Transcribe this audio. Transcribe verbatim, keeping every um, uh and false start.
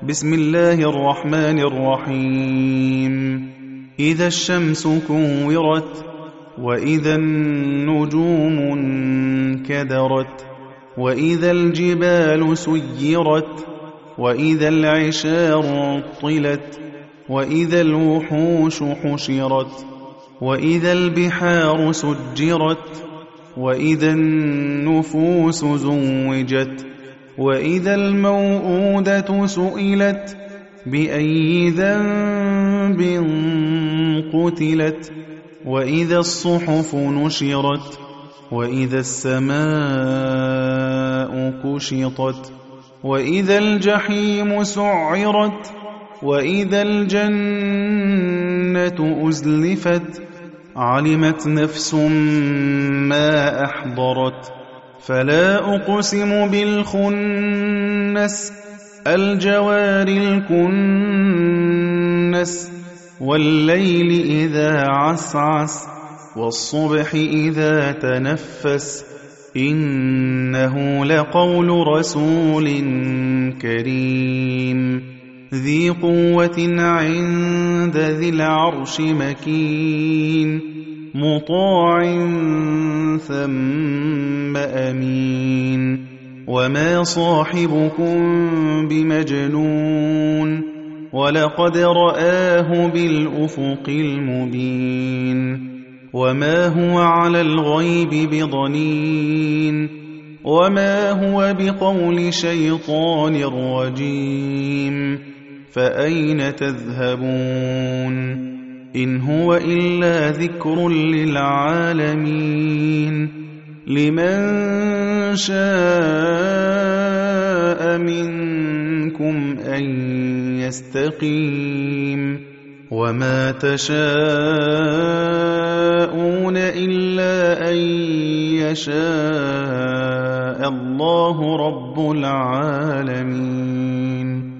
بسم الله الرحمن الرحيم إذا الشمس كورت وإذا النجوم انكدرت وإذا الجبال سيرت وإذا العشار عطلت وإذا الوحوش حشرت وإذا البحار سجرت وإذا النفوس زوجت وإذا الموءودة سئلت بأي ذنب قتلت وإذا الصحف نشرت وإذا السماء كشطت وإذا الجحيم سعرت وإذا الجنة أزلفت علمت نفس ما أحضرت فلا أقسم بالخنس الجوار الكنس والليل إذا عسعس والصبح إذا تنفس إنه لقول رسول كريم ذي قوة عند ذي العرش مكين مطاع ثم أمين وما صاحبكم بمجنون ولقد رآه بالأفق المبين وما هو على الغيب بضنين وما هو بقول شيطان رجيم فأين تذهبون إن هو إلا ذكر للعالمين لمن شاء منكم أن يستقيم وما تشاءون إلا أن يشاء الله رب العالمين.